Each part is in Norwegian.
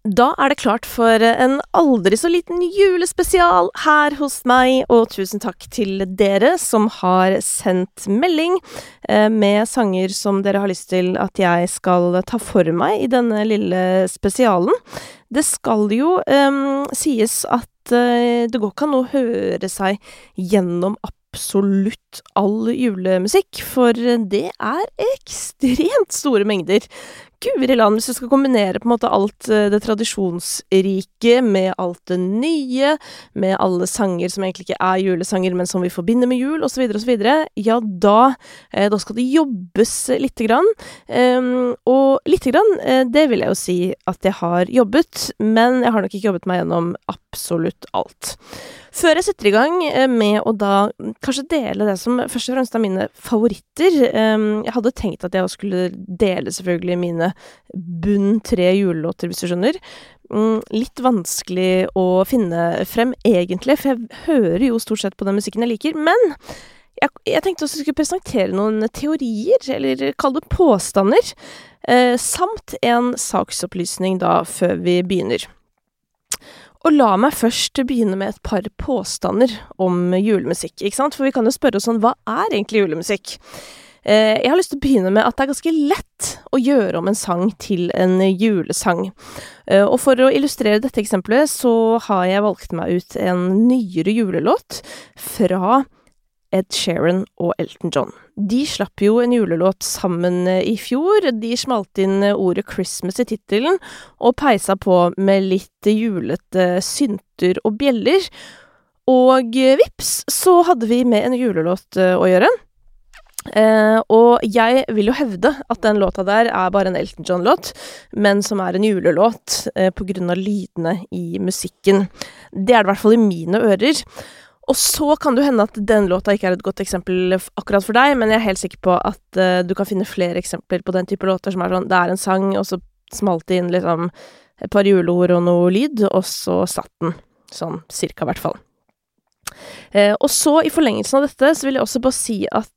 Da det klart for en aldri så liten julespesial her hos meg, og tusen takk til dere som har sendt melding med sanger som dere har lyst til at jeg skal ta for meg i denne lille spesialen. Det skal jo sies at det går ikke an å høre seg gjennom absolutt all julemusikk, for det ekstremt store mengder. Guri land, hvis du skal kombinere på en måte alt det tradisjonsrike med alt det nye, med alle sanger som egentlig ikke julesanger, men som vi forbinder med jul, og så videre, ja, da skal det jobbes lite grann. Og lite grann, det vil jeg jo si at jeg har jobbet, men jeg har nok ikke jobbet meg gjennom absolutt alt. Før jeg setter i gang med å da kanskje dele det som først og fremst mine favoritter. Jeg hadde tenkt at jeg skulle dele selvfølgelig mine bunn 3 julelåter, hvis du skjønner. Litt vanskelig å finne frem egentlig, for jeg hører jo stort sett på den musikken jeg liker, men jeg tenkte også at jeg skulle presentere noen teorier, eller kall det påstander, samt en saksopplysning da før vi begynner. Og la meg først begynne med et par påstander om julemusikk, ikke sant? For vi kan jo spørre oss sånn, hva egentlig julemusikk? Jeg har lyst til å begynne med at det ganske lett å gjøre om en sang til en julesang. Og for å illustrere dette eksempelet, så har jeg valgt meg ut en nyere julelåt fra Ed Sheeran og Elton John. De slapp jo en julelåt sammen i fjor. De smalt inn ordet Christmas i titelen, og peisa på med litt julete synter og bjeller. Og vips, så hadde vi med en julelåt å gjøre. Og jeg vil jo hevde at den låta der bare en Elton John-låt, men som en julelåt på grunn av lydene i musikken. Det det i hvert fall i mine ører. Og så kan det hende at den låta ikke et godt eksempel akkurat for deg, men jeg helt sikker på at du kan finne flere eksempler på den type låter som sånn, det en sang, og så smalt det inn liksom et par juleord og noe lyd, og så satt den, sånn cirka i hvert fall. Og så i forlengelsen av dette, så vil jeg også bare si at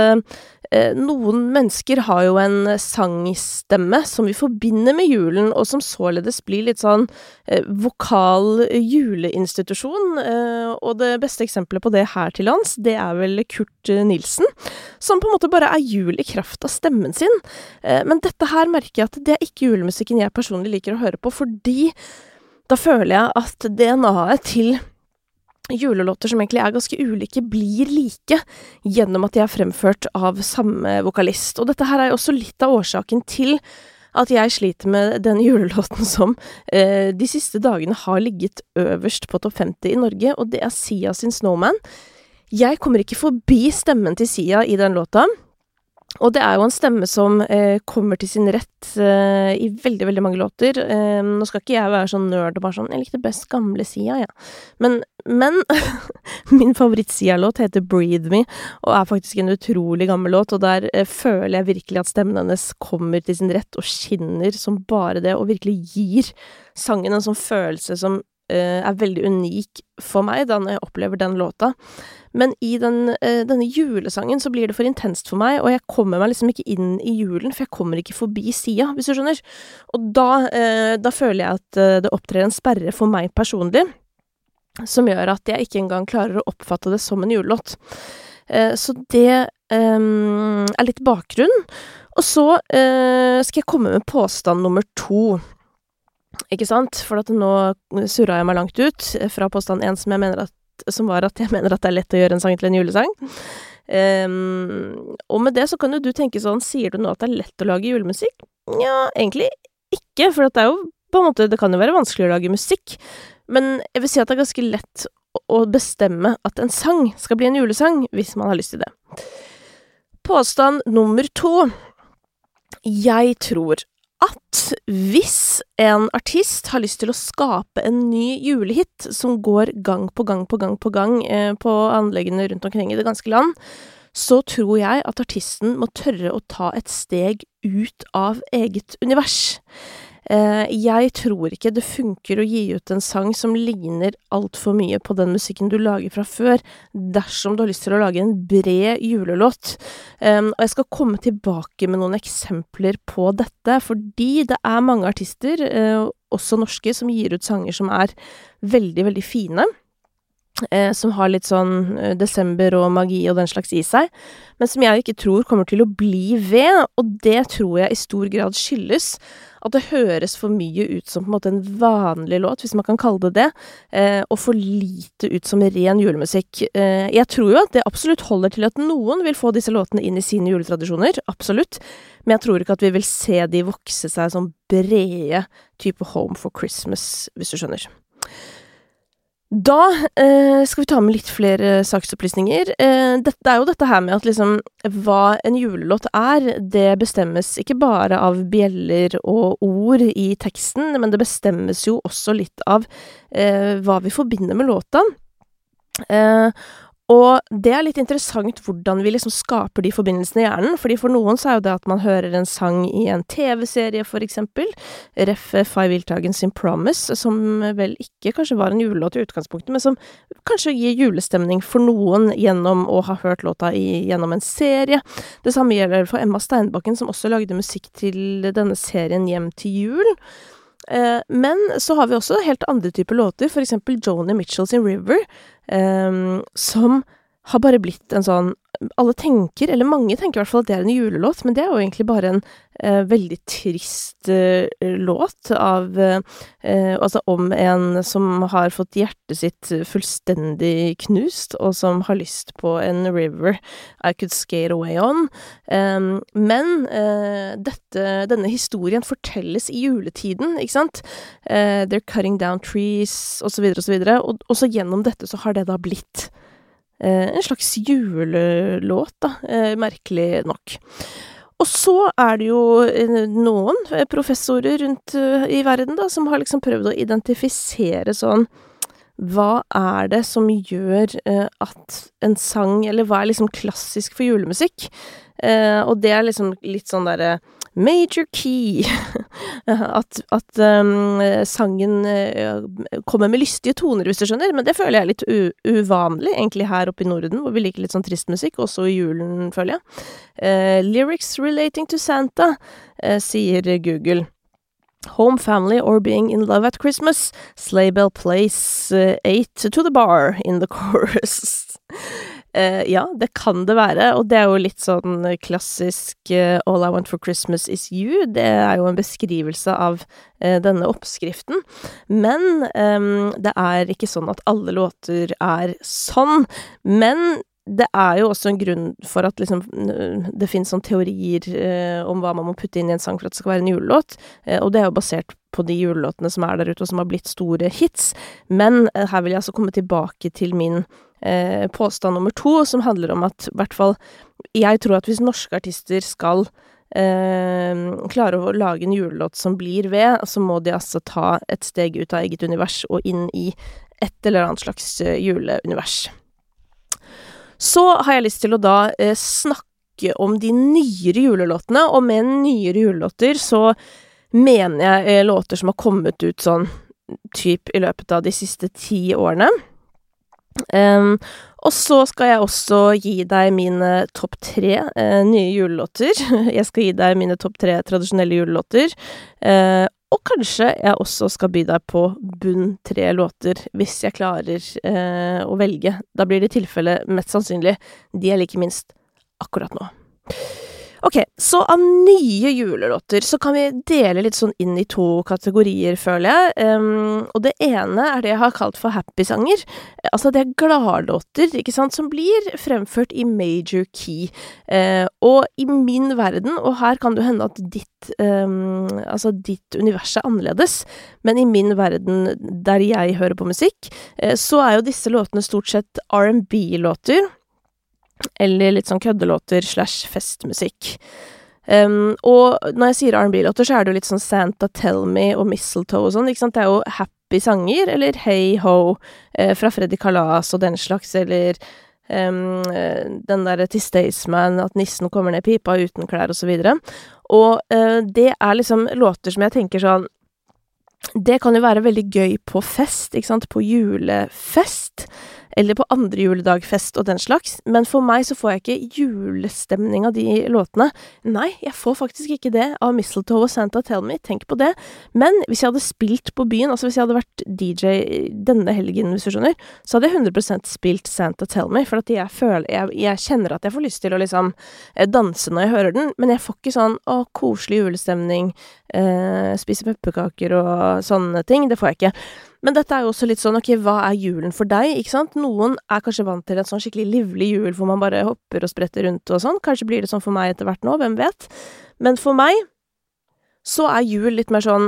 noen mennesker har jo en sangstemme som vi forbinder med julen, og som således blir litt sånn vokal juleinstitusjon, og det beste eksempelet på det her til lands, det vel Kurt Nilsen, som på en måte bare jul i kraft av stemmen sin. Men dette her merker jeg at det ikke julemusikken jeg personlig liker å høre på, fordi da føler jeg at DNA-et til julelåter som egentlig ganske ulike, blir like gjennom at de fremført av samme vokalist. Og dette her jo også litt av årsaken til at jeg sliter med den julelåten som de siste dagene har ligget øverst på topp 50 i Norge, og det Sia sin Snowman. Jeg kommer ikke forbi stemmen til Sia i den låta, og det jo en stemme som kommer til sin rett i veldig, veldig mange låter. Nå skal ikke jeg være sånn nerd og bare sånn, jeg likte best gamle Sia, ja. Men min favoritt-Sia-låt heter Breathe Me, og faktisk en utrolig gammel låt, og der føler jeg virkelig at stemmen hennes kommer til sin rett og skinner som bare det, og virkelig gir sangen en sånn følelse som veldig unik for meg da når jeg opplever den låta. Men i denne julesangen så blir det for intenst for meg, og jeg kommer meg liksom ikke inn i julen, for jeg kommer ikke forbi Sia, hvis du skjønner. Og da føler jeg at det opptrer en sperre for meg personlig, som gjør at jeg ikke engang klarer å oppfatte det som en julelåt. Så det litt bakgrunn. Og så skal jeg komme med påstand nummer 2. Ikke sant? For at nå surret jeg meg langt ut fra påstand 1 som var at jeg mener at det lett å gjøre en sang til en julesang. Og med det så kan jo du tenke sånn, sier du nå at det lett å lage julemusikk? Ja, egentlig ikke, for at det jo på en måte, det kan jo være vanskelig å lage musikk, men jeg vil si at det ganske lett å bestemme at en sang skal bli en julesang, hvis man har lyst til det. Påstand nummer 2. Jeg tror at hvis en artist har lyst til å skape en ny julehit som går gang på gang på anleggene rundt omkring i det ganske land, så tror jeg at artisten må tørre å ta et steg ut av eget univers. Jeg tror ikke det funker å gi ut en sang som ligner alt for mye på den musikken du lager fra før, dersom du har lyst til å lage en bred julelåt. Og jeg skal komme tilbake med noen eksempler på dette, fordi det er mange artister, også norske, som gir ut sanger som er veldig, veldig fine. Som har litt sånn desember og magi og den slags i seg, men som jeg ikke tror kommer til å bli ved, og det tror jeg i stor grad skyldes at det høres for mye ut som på en måte en vanlig låt, hvis man kan kalle det det, og for lite ut som ren julemusikk. Jeg tror jo at det absolutt holder til at noen vil få disse låtene inn i sine juletradisjoner, absolutt, men jeg tror ikke at vi vil se de vokse seg som brede type Home for Christmas, hvis du skjønner. Da skal vi ta med litt flere saksopplysninger. Det jo dette her med at liksom, hva en julelåt det bestemmes ikke bare av bjeller og ord i teksten, men det bestemmes jo også litt av hva vi forbinder med låta. Og det litt interessant hvordan vi liksom skaper de forbindelsene i hjernen, fordi for noen så jo det at man hører en sang i en TV-serie for eksempel, ref. Five Wildtagen sin Promise, som vel ikke kanskje var en julelåt i utgangspunktet, men som kanskje gir julestemning for noen gjennom å ha hørt låta gjennom en serie. Det samme gjelder for Emma Steinbakken, som også lagde musikk til denne serien Hjem til jul. Men så har vi også helt andre typer låter, for eksempel Joni Mitchell sin River, som har bare blitt en sånn, alle tenker, eller mange tenker i hvert fall at det en julelåt, men det jo egentlig bare en veldig trist låt av, altså om en som har fått hjertet sitt fullstendig knust, og som har lyst på en river I could skate away on. Men denne historien fortelles i juletiden, ikke sant? They're cutting down trees, og så videre, og så videre, og så gjennom dette så har det da blitt en slags julelåt, da, merkelig nok. Og så det jo noen professorer rundt i verden da, som har liksom prøvd å identifisere sånn, hva det som gjør at en sang, eller hva liksom klassisk for julemusikk? Og det liksom litt sånn der major key, at sangen kommer med lystige toner, hvis du skjønner, men det føler jeg litt uvanlig, egentlig her oppe i Norden, hvor vi liker litt sånn trist musikk, også i julen, føler jeg. Lyrics relating to Santa, sier Google. Home family or being in love at Christmas, sleigh bell plays 8 to the bar in the chorus. Ja, det kan det være, og det jo litt sånn klassisk All I Want for Christmas is You. Det jo en beskrivelse av denne oppskriften, men det ikke sånn at alle låter sånn, men det jo også en grunn for at liksom, det finnes sånn teorier om hva man må putte inn i en sang for at det skal være en julelåt, og det jo basert på de julelåtene som der ute og som har blitt store hits, men her vil jeg altså komme tilbake til min påstand nummer 2, som handler om at, I hvert fall, jeg tror at hvis norske artister skal klare å lage en julelåt som blir ved, så må de altså ta et steg ut av eget univers og inn i et eller annet slags juleunivers. Så har jeg lyst til å da snakke om de nyere julelåtene, og med nyere julelåter så mener jeg låter som har kommet ut sånn typ i løpet av de siste 10 årene. Og så skal jeg også gi deg mine topp 3 nye julelåter. Jeg skal gi deg mine topp 3 tradisjonelle julelåter. Og kanskje jeg også skal by deg på bunn 3 låter, hvis jeg klarer å velge. Da blir det i tilfelle mest sannsynlig de jeg liker minst akkurat nå. Ok, så av nye julelåter så kan vi dele litt sånn inn i 2 kategorier, føler jeg. Og det ene det jeg har kalt for happy-sanger. Altså det gladlåter, ikke sant, som blir fremført i major key. Og i min verden, og her kan det hende at ditt univers annerledes, men i min verden der jeg hører på musikk, så jo disse låtene stort sett R&B-låter, eller litt sånn køddelåter / festmusikk. Og når jeg sier R&B-låter, så det jo litt sånn Santa Tell Me og Mistletoe og sånn, ikke sant? Det jo happy sanger, eller Hey Ho, fra Freddy Kalas og den slags, eller den der til Staysman, at nissen kommer ned pipa uten klær og så videre. Og det liksom låter som jeg tenker sånn, Det kan jo være veldig gøy på fest, ikke sant, på julefest, eller på andre juledagfest og den slags, men for meg så får jeg ikke julestemning av de låtene. Nei, jeg får faktisk ikke det av Mistletoe og Santa Tell Me, tenk på det. Men hvis jeg hadde spilt på byen, altså hvis jeg hadde vært DJ denne helgen, hvis du skjønner, så hadde jeg 100% spilt Santa Tell Me, for at jeg kjenner at jeg får lyst til å liksom danse når jeg hører den, men jeg får ikke sånn, koselig julestemning, spise pepperkaker og sånne ting, det får jeg ikke. Men dette jo også litt sånn, ok, hva julen for deg, ikke sant? Noen kanskje vant til en sånn skikkelig livlig jul, hvor man bare hopper og spretter rundt og sånn. Kanskje blir det sånn for meg etter hvert nå, hvem vet? Men for meg, så jul litt mer sånn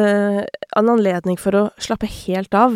en anledning for å slappe helt av.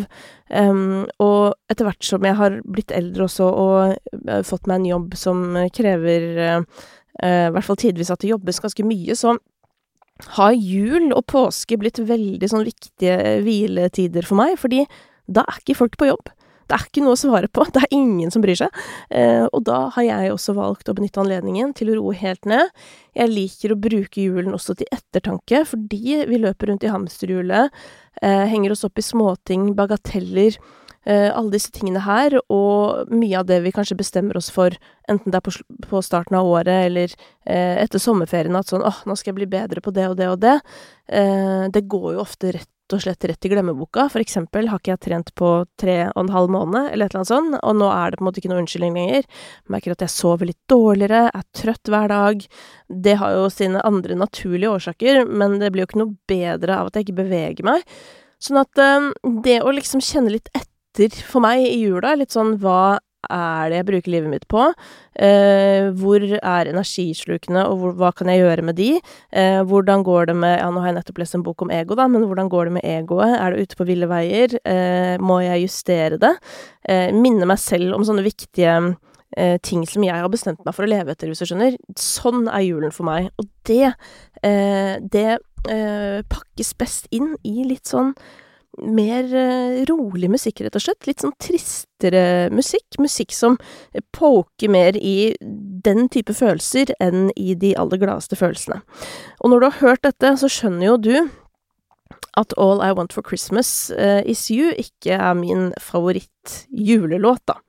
Og etter hvert som jeg har blitt eldre også, og fått meg en jobb som krever, i hvert fall tidvis at det jobbes ganske mye, så har jul og påske blitt veldig sånn viktige hviletider for meg, fordi da ikke folk på jobb. Det ikke noe å svare på, det ingen som bryr seg. Og da har jeg også valgt å benytte anledningen til å roe helt ned. Jeg liker å bruke julen også til ettertanke, fordi vi løper rundt i hamsterhjulet, henger oss opp i småting, bagateller, alle disse tingene her, og mye av det vi kanskje bestemmer oss for, enten det på starten av året, eller etter sommerferien, at sånn, nå skal jeg bli bedre på det og det og det. Det går jo ofte rett og slett rett i glemmeboka. For eksempel har ikke jeg trent på 3,5 måneder, eller et eller annet sånt, og nå det på en måte ikke noe unnskyldning lenger. Jeg merker at jeg sover litt dårligere, trøtt hver dag. Det har jo sine andre naturlige årsaker, men det blir jo ikke noe bedre av at jeg ikke beveger meg. Sånn at det å liksom kjenne litt etter for meg i jula, litt sånn, hva det jeg bruker livet mitt på? Hvor energislukene, og hva kan jeg gjøre med de? Hvordan går det med, nå har jeg nettopp lest en bok om ego da, men hvordan går det med egoet? Det ute på ville veier? Må jeg justere det? Minne meg selv om sånne viktige ting som jeg har bestemt meg for å leve etter, hvis du skjønner. Sånn julen for meg. Og det pakkes best inn i litt sånn mer rolig musikk, rett og slett. Litt sånn tristere musikk. Musikk som poker mer i den type følelser enn i de aller gladeste følelsene. Og når du har hørt dette, så skjønner jo du at All I Want for Christmas Is You ikke min favoritt julelåt, da.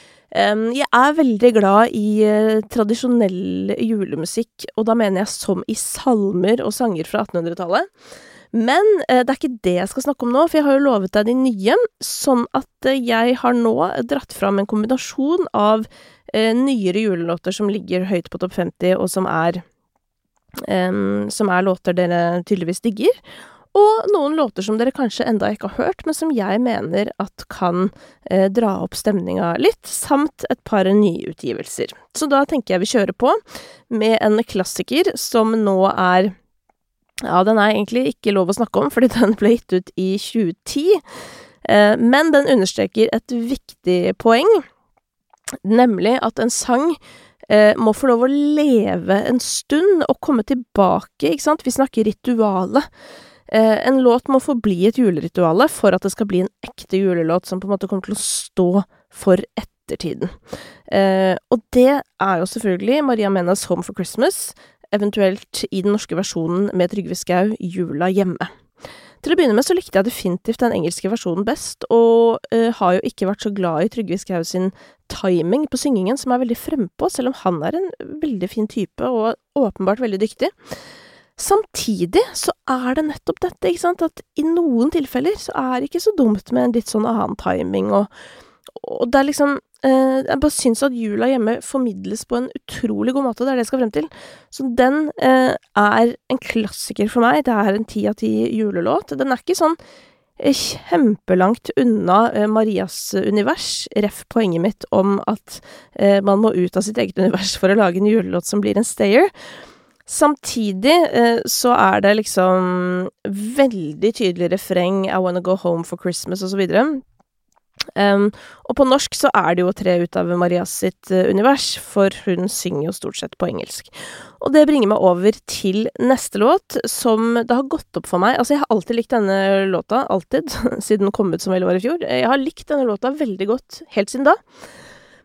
Jeg veldig glad i tradisjonell julemusikk, og da mener jeg som i salmer og sanger fra 1800-tallet. Men det ikke det jeg skal snakke om nå, for jeg har jo lovet deg de nye, sånn at jeg har nå dratt fram en kombinasjon av nyere julelåter som ligger høyt på topp 50, og som låter dere tydeligvis digger, og noen låter som dere kanskje enda ikke har hørt, men som jeg mener at kan dra opp stemninga litt, samt et par nyutgivelser. Så da tenker jeg vi kjører på med en klassiker som nå den egentlig ikke lov å snakke om, fordi den ble gitt ut i 2010, men den understreker et viktig poeng, nemlig at en sang må få lov å leve en stund og komme tilbake, ikke sant? Vi snakker rituale. En låt må få bli et julerituale for at det skal bli en ekte julelåt som på en måte kommer til å stå for ettertiden. Og det jo selvfølgelig Maria Menas Home for Christmas, eventuelt i den norske versjonen med Trygve Skau, Jula hjemme. Til å begynne med så likte jeg definitivt den engelske versjonen best, og har jo ikke vært så glad i Trygve Skau sin timing på syngingen, som veldig frempå, selv om han en veldig fin type, og åpenbart veldig dyktig. Samtidig så det nettopp dette, ikke sant, at i noen tilfeller så det ikke så dumt med en litt sånn annen timing, og det liksom, jeg bare synes at Jula hjemme formidles på en utrolig god måte, det det jeg skal frem til. Så den en klassiker for meg, det en 10 av 10 julelåt. Den ikke sånn kjempelangt unna Marias univers, ref poenget mitt om at man må ut av sitt eget univers for å lage en julelåt som blir en stayer. Samtidig så det liksom veldig tydelig refreng, I wanna go home for Christmas, og så videre. Og på norsk så det jo 3 ut av Marias sitt univers, for hun synger jo stort sett på engelsk. Og det bringer meg over til neste låt, som det har gått opp for meg. Altså, jeg har alltid likt denne låta, alltid, siden den kom ut som vel var i fjor. Jeg har likt denne låta veldig godt, helt siden da.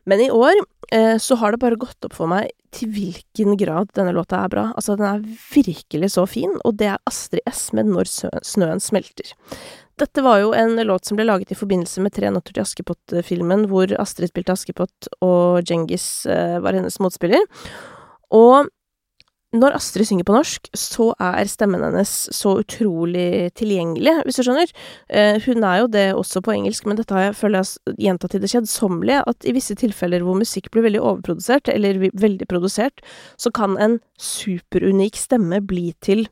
Men i år så har det bare gått opp for meg til hvilken grad denne låta bra. Altså, den virkelig så fin, og det Astrid S med Når snøen smelter. Dette var jo en låt som ble laget i forbindelse med Tre nøtter til Askepott-filmen, hvor Astrid spilte Askepott, og Djengis var hennes motspiller. Og når Astrid synger på norsk, så stemmen hennes så utrolig tilgjengelig, hvis du skjønner. Hun jo det også på engelsk, men dette har jeg føler jeg gjentatt til det kjedsommelige, at i visse tilfeller hvor musikk blir veldig overprodusert, eller veldig produsert, så kan en superunik stemme bli til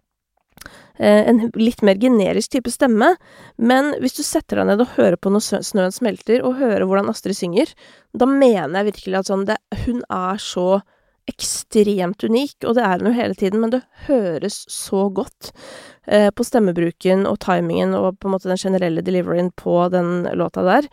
en litt mer generisk type stemme, men hvis du setter deg ned og hører på når snøen smelter, og hører hvordan Astrid synger, da mener jeg virkelig at sånn, hun så ekstremt unik, og det hun jo hele tiden, men det høres så godt på stemmebruken og timingen og på en måte den generelle deliveryen på den låta der.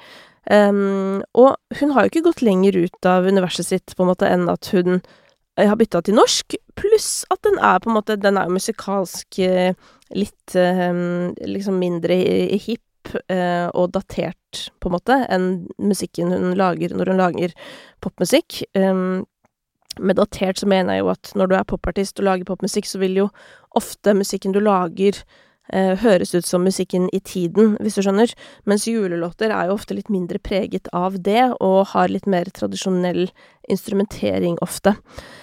Og hun har jo ikke gått lenger ut av universet sitt på en måte enn at hun har byttet til norsk, pluss at den på en måte, den jo musikalsk litt liksom mindre hipp og datert på en måte enn musikken hun lager når hun lager popmusikk. Med datert så mener jeg jo at når du popartist og lager popmusikk, så vil jo ofte musikken du lager høres ut som musikken i tiden, hvis du skjønner. Mens julelåter jo ofte litt mindre preget av det, og har litt mer tradisjonell instrumentering ofte.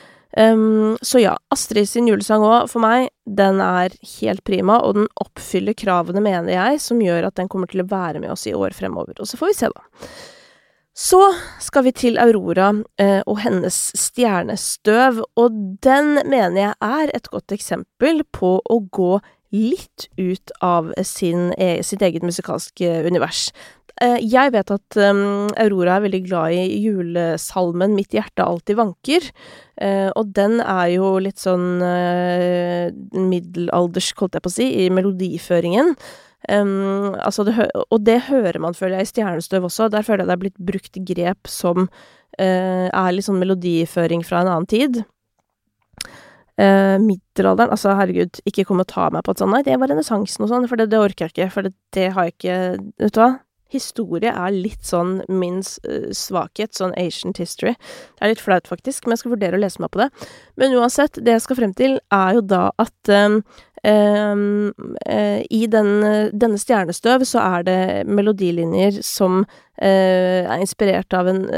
Så ja, Astrid sin julesang også, for meg, den helt prima, og den oppfyller kravene, mener jeg, som gjør at den kommer til å være med oss i år fremover. Og så får vi se da. Så skal vi til Aurora og hennes stjernestøv, og den mener jeg et godt eksempel på å gå litt ut av sitt eget musikalske univers. Jeg vet at Aurora veldig glad i julesalmen Mitt hjerte alltid vanker, og den jo litt sånn middelaldersk, holdt jeg på å si, i melodiføringen. Altså og det hører man, føler jeg, i Stjernestøv også. Der føler jeg det blitt brukt grep som litt sånn melodiføring fra en annen tid. Middelalderen, altså herregud, ikke kom og ta meg på et sånt, nei, det var renessansen og sånn, for det orker jeg ikke, for det har jeg ikke, vet du hva? Historie litt sånn min svakhet, sånn ancient history. Det litt flaut faktisk, men jeg skal vurdere å lese meg på det. Men uansett, det jeg skal frem til jo da at i denne Stjernestøv så det melodilinjer som inspirert av en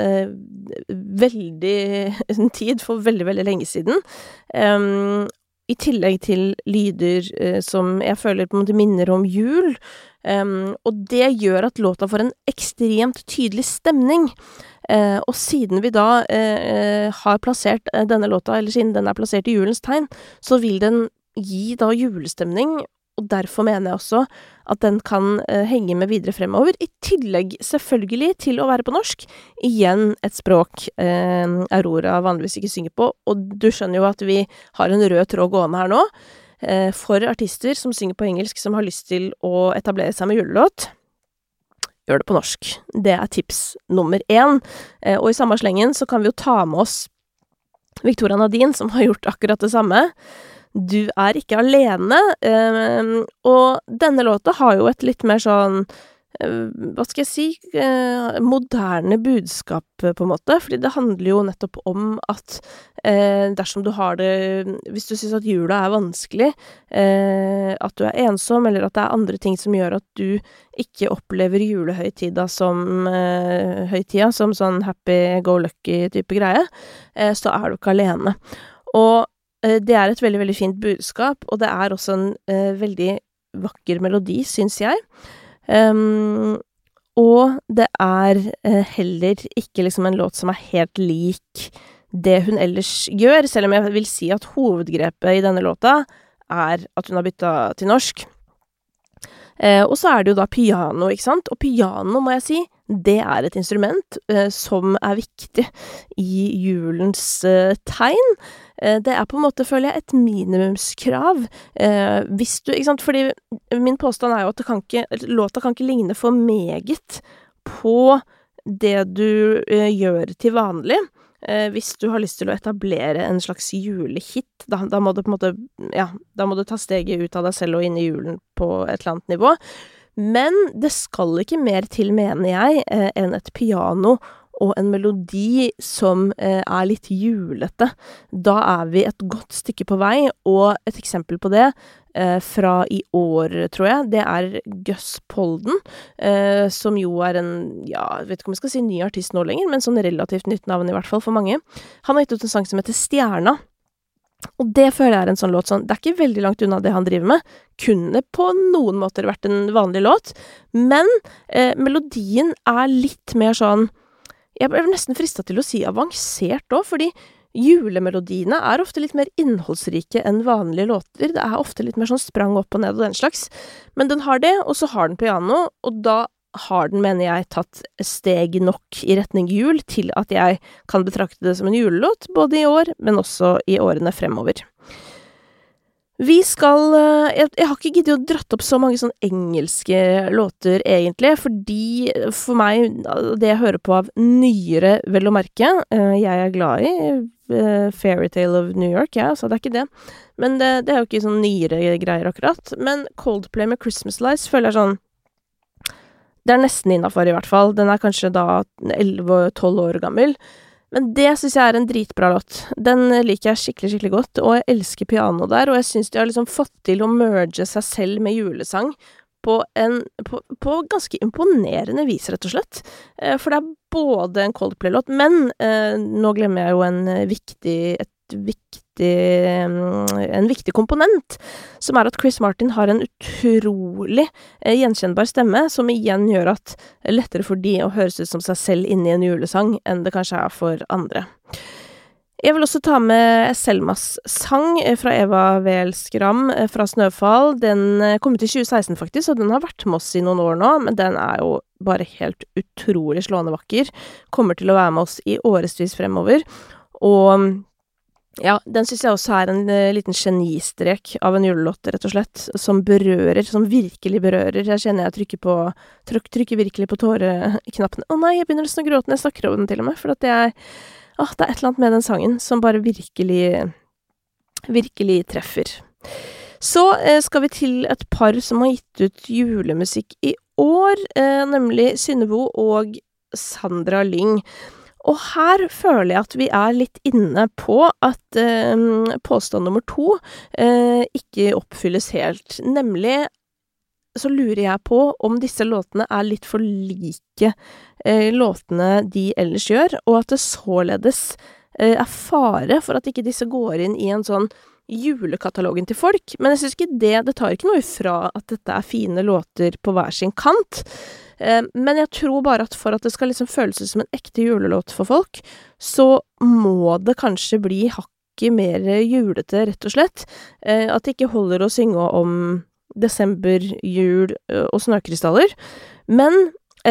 tid for veldig, veldig lenge siden. I tillegg til lyder som jeg føler på en måte minner om jul, og det gjør at låta får en ekstremt tydelig stemning. Og siden vi da har plassert denne låta, eller siden den plassert i julens tegn, så vil den gi da julestemning, og derfor mener jeg også at den kan henge med videre fremover, i tillegg selvfølgelig til å være på norsk. Igjen et språk Aurora vanligvis ikke synger på, og du skjønner jo at vi har en rød tråd gående her nå, for artister som synger på engelsk, som har lyst til å etablere seg med julelåt. Gjør det på norsk. Det tips nummer 1. Og i samme slengen så kan vi jo ta med oss Victoria Nadine, som har gjort akkurat det samme. Du ikke alene, og denne låta har jo et litt mer sånn, hva skal jeg si, moderne budskap på en måte, fordi det handler jo nettopp om at dersom du har det, hvis du synes at jula vanskelig, at du ensom, eller at det andre ting som gjør at du ikke opplever julehøytida som høytida, som sånn happy-go-lucky type greie, så du ikke alene. Og det et veldig, veldig fint budskap, og det også en veldig vakker melodi, synes jeg. Og det heller ikke liksom en låt som helt lik det hun ellers gjør, selv om jeg vil si at hovedgrepet i denne låta at hun har byttet til norsk. Og så det jo da piano, ikke sant? Og piano, må jeg si, det et instrument som viktig i julens tegn. Det på en måte, føler jeg, et minimumskrav. Hvis du, ikke sant? Fordi min påstand jo at låta kan ikke ligne for meget på det du gjør til vanlig. Hvis du har lyst til å etablere en slags julehit, da må du på en måte, ja, da må du ta steget ut av deg selv og inn i julen på et eller annet nivå. Men det skal ikke mer til, mener jeg, enn et piano og en melodi som er litt julete, da er vi et godt stykke på vei, og et eksempel på det fra i år, tror jeg, det er Gus Polden, som jo er en, ja, jeg vet ikke om jeg skal si ny artist nå lenger, men sånn relativt nytt navn i hvert fall for mange. Han har gitt ut en sang som heter Stjerna, og det føler jeg er en sånn låt sånn, det er ikke veldig langt unna det han driver med, kunne på noen måter vært en vanlig låt, men melodien er litt mer sånn, jeg er nesten fristet til å si avansert også, fordi julemelodiene er ofte litt mer innholdsrike enn vanlige låter, det er ofte litt mer sånn sprang opp og ned og den slags, men den har det, og så har den piano, og da har den, mener jeg, tatt steg nok i retning jul til at jeg kan betrakte det som en julelåt, både i år, men også i årene fremover. Vi skal, jeg har ikke giddet å dratt opp så mange sånn engelske låter egentlig, fordi for meg, det jeg hører på av nyere vel å merke, jeg er glad i Fairytale of New York, ja, så det er ikke det. Men det er jo ikke sånn nyere greier akkurat. Men Coldplay med Christmas Lights føler jeg sånn, det er nesten innenfor i hvert fall. Den er kanskje da 11-12 år gammel. Men det synes jeg er en dritbra låt. Den liker jeg skikkelig, skikkelig godt, og jeg elsker piano der, og jeg synes de har liksom fått til å merge seg selv med julesang på ganske imponerende vis, rett og slett. For det er både en Coldplay-låt, men nå glemmer jeg jo en viktig komponent, som er at Chris Martin har en utrolig gjenkjennbar stemme, som igjen gjør at det er lettere for de å høres ut som seg selv inne i en julesang, enn det kanskje er for andre. Jeg vil også ta med Selmas sang fra Eva Vel Skram fra Snøfall. Den kom ut i 2016 faktisk, og den har vært med oss i noen år nå, men den er jo bare helt utrolig slående vakker. Kommer til å være med oss i årevis fremover, og ja, den synes jeg også er en liten genistrek av en julelåt, rett og slett, som virkelig berører. Jeg kjenner jeg trykker virkelig på tåreknappene. Å nei, jeg begynner nesten å gråte når jeg snakker over den til og med, for at det er et eller annet med den sangen som bare virkelig treffer. Så skal vi til et par som har gitt ut julemusikk i år, nemlig Synnøve og Sandra Lyng. Og her føler jeg at vi er litt inne på at påstand nummer 2 ikke oppfylles helt. Nemlig så lurer jeg på om disse låtene er litt for like låtene de ellers gjør, og at det således er fare for at ikke disse går inn i en sånn julekatalogen til folk. Men jeg synes ikke det tar ikke noe ifra at dette er fine låter på hver sin kant. Men jeg tror bare at for at det skal liksom føles som en ekte julelåt for folk, så må det kanskje bli hakket mer julete, rett og slett. At det ikke holder å synge om desember, jul og snøkrystaller. Men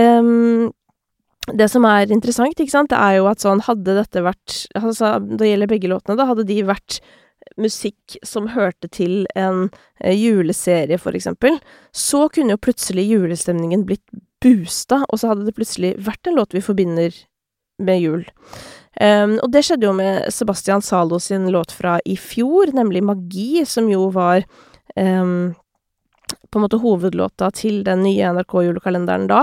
det som er interessant, ikke sant, det er jo at sånn, hadde dette vært, altså, det gjelder begge låtene, da hadde de vært musikk som hørte til en juleserie, for eksempel, så kunne jo plutselig julestemningen blitt boosta, og så hadde det plutselig vært en låt vi forbinder med jul. Og det skjedde jo med Sebastian Zalo sin låt fra i fjor, nemlig Magi, som jo var på en måte hovedlåta til den nye NRK-julekalenderen da.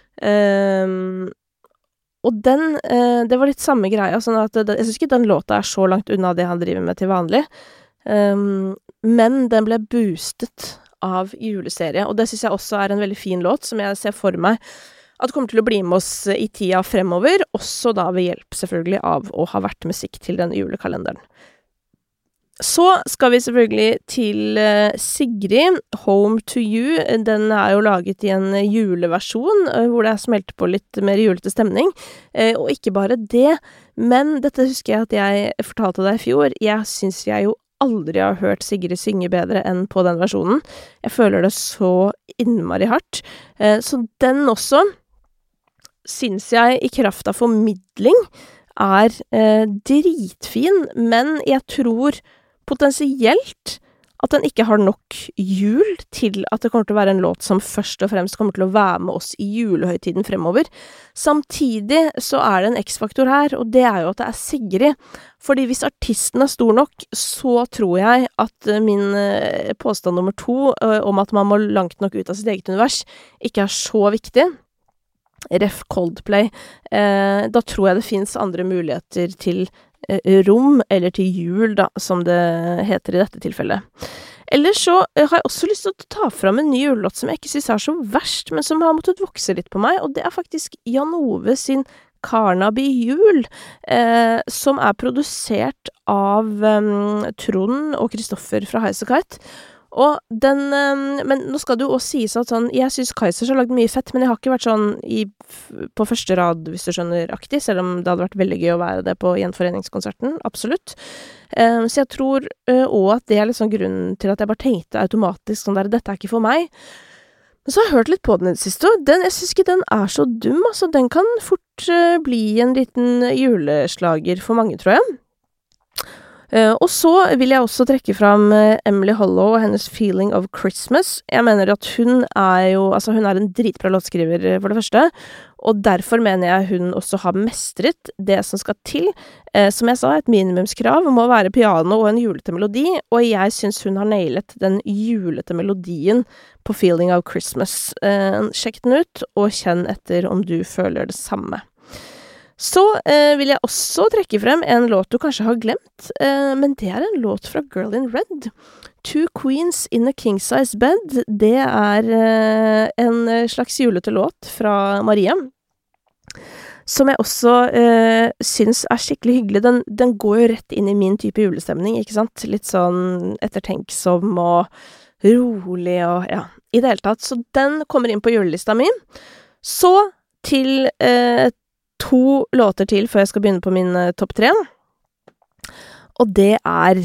Og det var litt samme greia, sånn at jeg synes ikke den låta er så langt unna det han driver med til vanlig, men den ble boostet av juleserie, og det synes jeg også er en veldig fin låt, som jeg ser for meg at kommer til å bli med oss i tida fremover, også da ved hjelp selvfølgelig av å ha vært musikk til den julekalenderen. Så skal vi selvfølgelig til Sigrid, Home to You. Den er jo laget i en juleversjon, hvor det er smelt på litt mer julete stemning. Og ikke bare det, men dette husker jeg at jeg fortalte deg i fjor. Jeg synes jeg jo aldri har hørt Sigrid synge bedre enn på den versjonen. Jeg føler det så innmari hardt. Så den også synes jeg i kraft av formidling er dritfin, men jeg tror potensielt at den ikke har nok jul til at det kommer til å være en låt som først og fremst kommer til å være med oss i julehøytiden fremover. Samtidig så er det en X-faktor her, og det er jo at det er Sigrid. Fordi hvis artisten er stor nok, så tror jeg at min påstand nummer 2 om at man må langt nok ut av sitt eget univers ikke er så viktig. ref Coldplay, da tror jeg det finnes andre muligheter til rom, eller til jul da, som det heter i dette tilfellet. Ellers så har jeg også lyst til å ta fram en ny julelåt som jeg ikke synes så verst, men som har måttet vokse litt på meg, og det faktisk Jan Ove sin Carnaby Jul, som produsert av Trond og Kristoffer fra Highasakite. Og den, men nå skal det jo også sies at sånn, jeg synes Kaizers har lagd mye fett, men jeg har ikke vært sånn på første rad, hvis du skjønner, aktig, selv om det hadde vært veldig gøy å være det på gjenforeningskonserten, absolutt. Så jeg tror også at det litt sånn grunnen til at jeg bare tenkte automatisk sånn der, dette ikke for meg. Men så har jeg hørt litt på den i det siste, og jeg synes ikke den så dum, altså den kan fort bli en liten juleslager for mange, tror jeg. Og så vil jeg også trekke fram Emily Hollow og hennes Feeling of Christmas. Jeg mener at hun hun en dritbra låtskriver for det første, og derfor mener jeg hun også har mestret det som skal til. Som jeg sa, et minimumskrav må være piano og en julete melodi, og jeg synes hun har nailet den julete melodien på Feeling of Christmas. Sjekk den ut, og kjenn etter om du føler det samme. Så vil jeg også trekke frem en låt du kanskje har glemt, men det en låt fra Girl in Red. Two Queens in a King-Size Bed. Det en slags julete låt fra Maria, som jeg også synes skikkelig hyggelig. Den går jo rett inn i min type julestemning, ikke sant? Litt sånn ettertenksom og rolig og ja, i det hele tatt. Så den kommer inn på julelista mi. Så til 2 låter til før jeg skal begynne på min topp 3. Og det at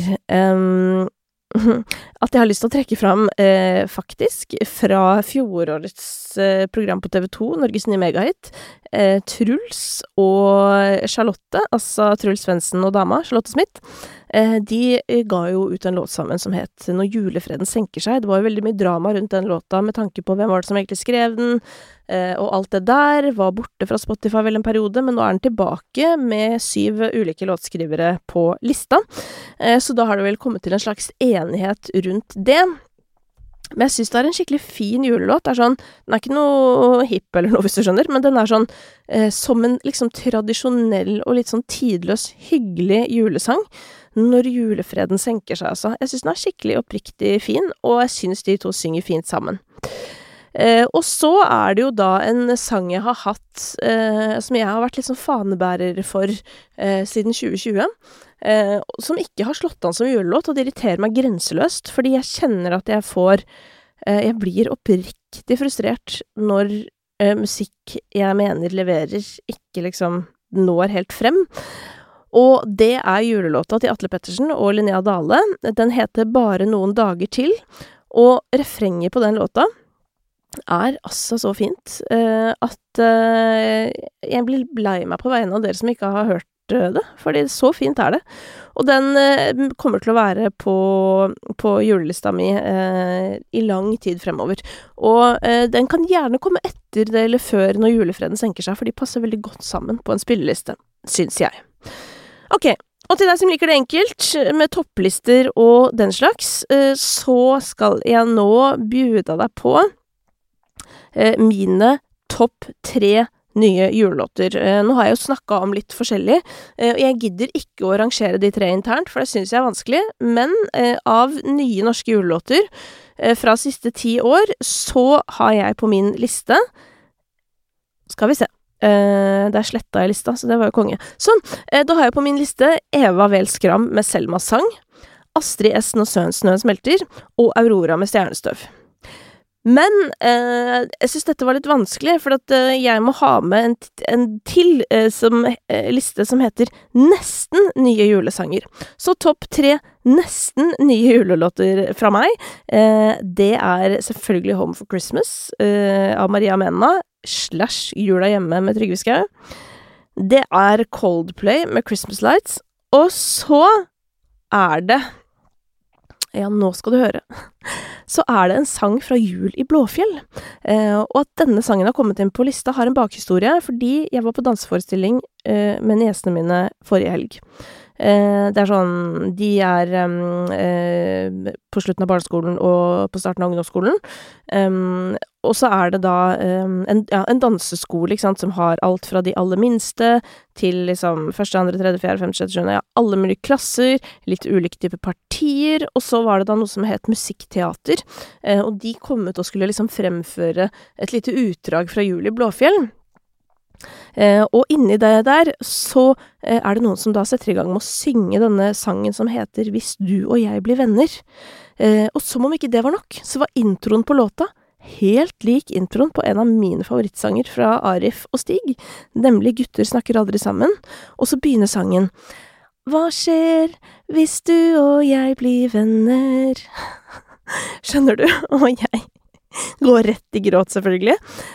jeg har lyst til å trekke fram faktisk fra fjorårets program på TV2, Norges nye megahit, Truls og Charlotte, altså Truls Svendsen og dama, Charlotte Smith, de ga jo ut en låt sammen som het Når julefreden senker seg. Det var jo veldig mye drama rundt den låta med tanke på hvem var det som egentlig skrev den, og alt det der var borte fra Spotify vel en periode, men nå den tilbake med 7 ulike låtskrivere på lista. Så da har det vel kommet til en slags enighet rundt det. Men jeg synes det en skikkelig fin julelåt. Det sånn, den ikke noe hipp eller noe, hvis du skjønner, men den sånn som en liksom tradisjonell og litt sånn tidløs, hyggelig julesang. Når julefreden senker seg, altså. Jeg synes den skikkelig oppriktig fin, og jeg synes de to synger fint sammen. Og så det jo da en sang jeg har hatt, som jeg har vært litt sånn fanebærer for siden 2020, som ikke har slått an som julelåt, og det irriterer meg grenseløst, fordi jeg kjenner at jeg blir oppriktig frustrert når musikk jeg mener leverer ikke liksom når helt frem. Og det julelåta til Atle Pettersen og Linnea Dale. Den heter Bare noen dager til, og refrenget på den låta altså så fint at jeg blir lei meg på vegne av dere som ikke har hørt det, fordi så fint det. Og den kommer til å være på julelista mi i lang tid fremover. Og den kan gjerne komme etter det eller før når julefreden senker seg, for de passer veldig godt sammen på en spilleliste, synes jeg. Ok, og til deg som liker det enkelt, med topplister og den slags, så skal jeg nå bjuda deg på mine topp 3 nye julelåter. Nå har jeg jo snakket om litt forskjellig, og jeg gidder ikke å rangere de 3 internt, for det synes jeg vanskelig, men av nye norske julelåter fra siste 10 år, så har jeg på min liste, skal vi se, der sletta jeg lista, så det var jo konge. Sånn, da har jeg på min liste Eva Vel Skram med Selmas sang, Astrid S. Når snøen smelter, og Aurora med Stjernestøv. Men jeg synes dette var litt vanskelig, for at jeg må ha med en til liste som heter Nesten nye julesanger. Så topp 3 nesten nye julelåter fra meg. Det selvfølgelig Home for Christmas av Maria Mena, / Jula hjemme med Trygve Skau. Det Coldplay med Christmas Lights. Og så det ja, nå skal du høre. Så det en sang fra Jul i Blåfjell. Og at denne sangen har kommet inn på lista har en bakhistorie, fordi jeg var på danseforestilling med niesene mine forrige helg. Det sånn, de på slutten av barneskolen og på starten av ungdomsskolen. Og så det da en danseskole, ikke sant, som har alt fra de aller minste til liksom første, andre, tredje, fjerde, femte, sjette, sjuende, ja, alle mulige klasser, litt ulike typer partier, og så var det da noe som het musikkteater, og de kom ut og skulle liksom fremføre et lite utdrag fra Julie Blåfjell. Og inni det der så det noen som da setter i gang med å synge denne sangen som heter «Hvis du og jeg blir venner». Og som om ikke det var nok, så var introen på låta helt lik introen på en av mine favorittsanger fra Arif og Stig, nemlig «Gutter snakker aldri sammen», og så begynner sangen «Hva skjer hvis du og jeg blir venner?» Skjønner du? Og jeg går rett i gråt, selvfølgelig.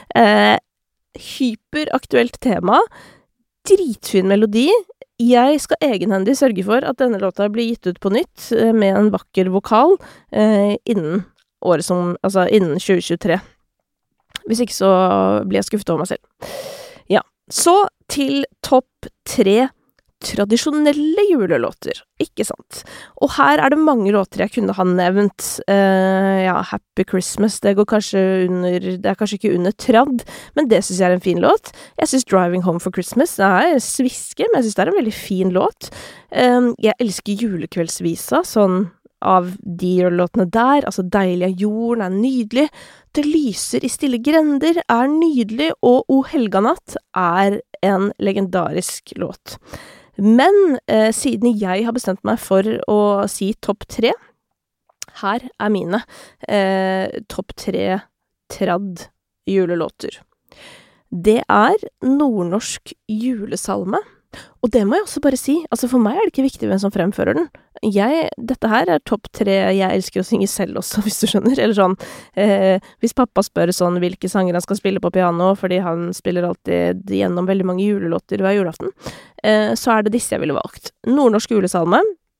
Hyperaktuelt tema, dritfin melodi. Jeg skal egenhendig sørge for at denne låta blir gitt ut på nytt med en vakker vokal innen året innen 2023. Hvis ikke så blir jeg skuffet over meg selv. Ja, så til topp 3 tradisjonelle julelåter, ikke sant? Og her det mange låter jeg kunne ha nevnt. Ja, Happy Christmas, det går kanskje det kanskje ikke under trad, men det synes jeg en fin låt. Jeg synes Driving Home for Christmas sviske, men jeg synes det en veldig fin låt. Jeg elsker julekveldsvisa, sånn av de låtene der, altså Deilig av jorden nydelig, Det lyser i stille grender nydelig, og O Helganatt en legendarisk låt. Men siden jeg har bestemt meg for å si topp 3, her mine topp 3 trad julelåter. Det nordnorsk julesalme, og det må jeg også bare si, altså for meg det ikke viktig hvem som fremfører den. Dette her topp 3 jeg elsker å synge selv også, hvis du skjønner, eller sånn, hvis pappa spør sånn hvilke sanger han skal spille på piano, fordi han spiller alltid gjennom veldig mange julelåter hver julaften, så det disse jeg ville valgt. Nordnorsk julesalme,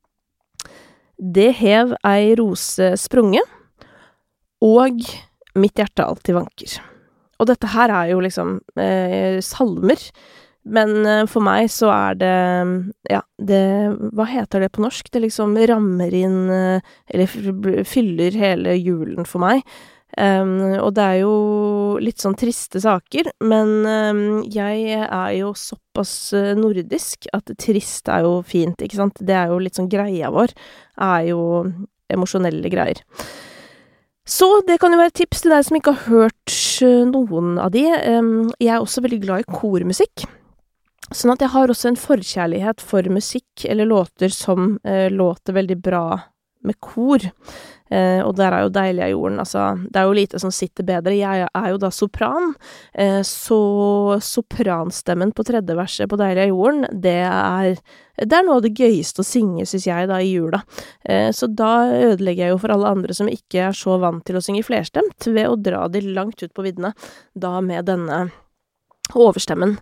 Det hev ei rose sprunge, og Mitt hjerte alltid vanker. Og dette her jo liksom salmer, men for meg så det, ja, hva heter det på norsk? Det liksom rammer inn, eller fyller hele julen for meg. Og det jo litt sånn triste saker, men jeg jo såpass nordisk at trist jo fint, ikke sant? Det jo litt sånn greia vår, jo emosjonelle greier. Så det kan jo være et tips til deg som ikke har hørt noen av de. Jeg også veldig glad i kormusikk. Sånn at jeg har også en forkjærlighet for musikk eller låter som låter veldig bra med kor. Og der jo Deilig av jorden, altså, det jo lite som sitter bedre. Jeg jo da sopran, så sopranstemmen på tredje verset på Deilig av jorden, det noe av det gøyeste å synge, synes jeg, da, i jula. Så da ødelegger jeg jo for alle andre som ikke så vant til å synge flerstemt, ved å dra de langt ut på viddene, da med denne overstemmen.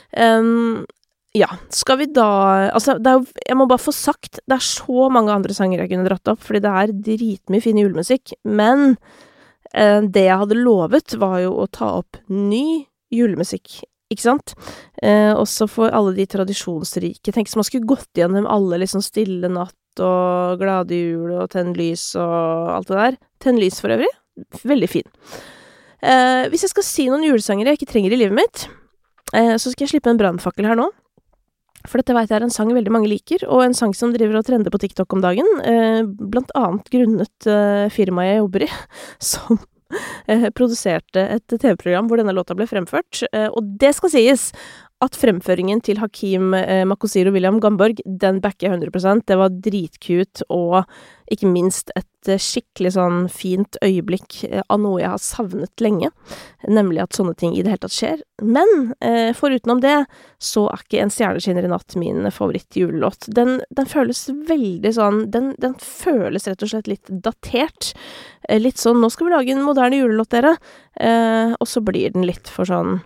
Ja, skal vi da, altså, jeg må bare få sagt, det så mange andre sanger jeg kunne dratt opp, fordi det dritmye fin julemusikk, men det jeg hadde lovet var jo å ta opp ny julemusikk, ikke sant? Også for alle de tradisjonsrike. Tenk som man skulle gått gjennom alle liksom Stille natt og Glade jul og Tenn lys og alt det der. Tenn lys for øvrig, veldig fin. Hvis jeg skal si noen julesanger jeg ikke trenger i livet mitt, så skal jeg slippe en brannfakkel her nå. For dette vet jeg en sang veldig mange liker, og en sang som driver og trender på TikTok om dagen, blant annet grunnet firmaet jeg jobber i, som produserte et TV-program hvor denne låta ble fremført. Og det skal sies at fremføringen til Hakim Makosir og William Gamborg, den backer 100%. Det var dritkult, og ikke minst et skikkelig sånn fint øyeblikk av noe jeg har savnet lenge, nemlig at sånne ting i det hele tatt skjer. Men forutenom det, så ikke En stjerneskinner i natt min favorittjulelåt. Den føles veldig sånn, den føles rett og slett litt datert. Litt sånn, nå skal vi lage en moderne julelåt, dere. Og så blir den litt for sånn,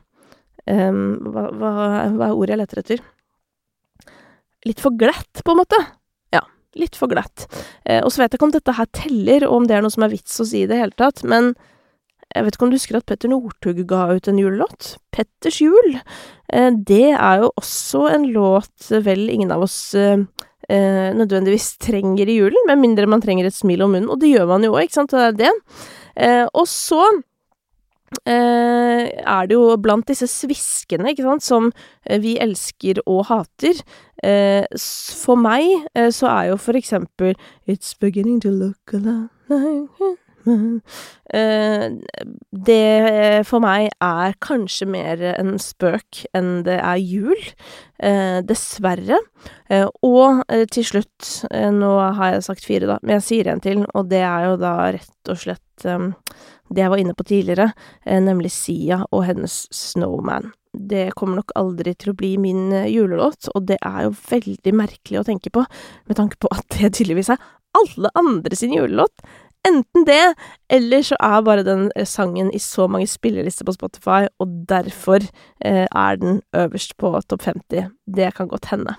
hva ordet jeg leter etter? Litt for glatt, på en måte. Ja, litt for glatt. Og så vet jeg ikke om dette her teller, og om det noe som vits å si i det hele tatt, men jeg vet ikke om du husker at Petter Northug ga ut en julelåt? Petters jul. Det jo også en låt vel ingen av oss nødvendigvis trenger i julen, med mindre man trenger et smil om munnen, og det gjør man jo også, ikke sant, det det. Og så det jo blant disse sviskene, ikke sant, som vi elsker og hater. For meg så jo for eksempel It's beginning to look a lot like det for meg kanskje mer en spøk enn det jul, dessverre. Og til slutt, nå har jeg sagt 4 da, men jeg sier en til, og det jo da rett og slett det jeg var inne på tidligere, nemlig Sia og hennes Snowman. Det kommer nok aldri til å bli min julelåt, og det jo veldig merkelig å tenke på, med tanke på at det tydeligvis alle andre sin julelåt. Enten det, eller så bare den sangen i så mange spillelister på Spotify, og derfor den øverst på topp 50. Det kan godt hende.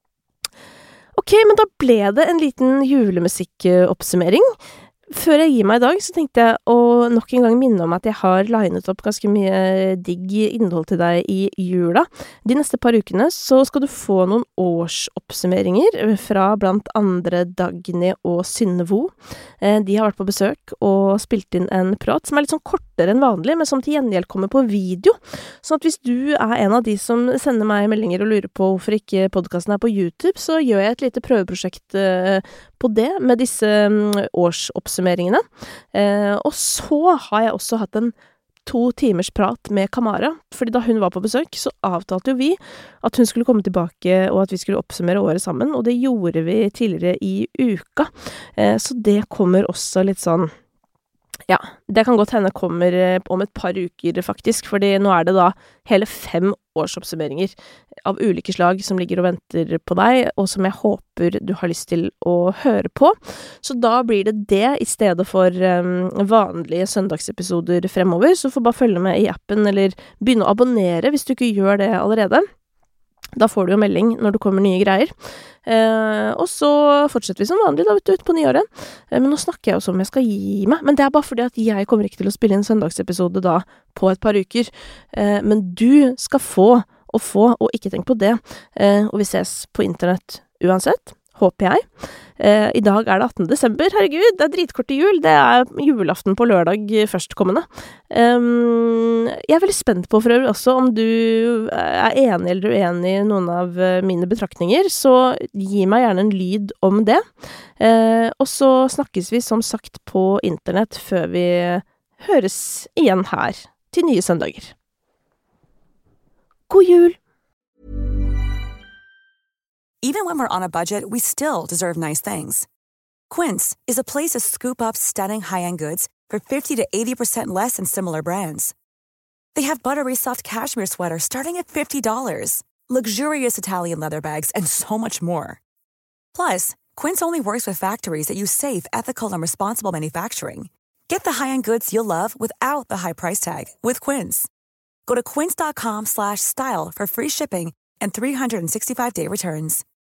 Ok, men da ble det en liten julemusikkoppsummering. Før jeg gir meg i dag, så tenkte jeg å nok en gang minne om at jeg har linet opp ganske mye digg innhold til deg i jula. De neste par ukene så skal du få noen årsoppsummeringer fra blant andre Dagny og Synnevo. De har vært på besøk og spilt inn en prat som litt sånn kortere enn vanlig, men som til gjengjeld kommer på video. Sånn at hvis du en av de som sender meg meldinger og lurer på hvorfor ikke podcasten på YouTube, så gjør jeg et lite prøveprosjekt på det med disse årsopsummeringene. Og så har jeg også hatt en 2 timers prat med Kamara, fordi da hun var på besøk, så avtalte jo vi at hun skulle komme tilbake, og at vi skulle oppsummere året sammen, og det gjorde vi tidligere i uka. Så det kommer også litt sånn, ja, det kan godt hende kommer om et par uker faktisk, fordi nå det da hele 5 årsoppsummeringer av ulike slag som ligger og venter på deg, og som jeg håper du har lyst til å høre på. Så da blir det i stedet for vanlige søndagsepisoder fremover, så får bare følge med i appen, eller begynne å abonnere hvis du ikke gjør det allerede. Da får du jo melding når det kommer nye greier. Og så fortsetter vi som vanlig da, vet du, ut på nyåret. Men nå snakker jeg også om jeg skal gi meg. Men det bare fordi at jeg kommer ikke til å spille en søndagsepisode da på et par uker. Men du skal få, og ikke tenk på det. Og vi ses på internett uansett, håper jeg. I dag det 18. desember, herregud, det dritkort til jul. Det julaften på lørdag førstkommende. Jeg veldig spent på for øvrig også om du enig eller uenig i noen av mine betraktninger, så gi meg gjerne en lyd om det. Og så snakkes vi som sagt på internett før vi høres igjen her til nye søndager. God jul! Even when we're on a budget, we still deserve nice things. Quince is a place to scoop up stunning high-end goods for 50 to 80% less than similar brands. They have buttery soft cashmere sweaters starting at $50, luxurious Italian leather bags, and so much more. Plus, Quince only works with factories that use safe, ethical, and responsible manufacturing. Get the high-end goods you'll love without the high price tag with Quince. Go to quince.com/style for free shipping and 365-day returns.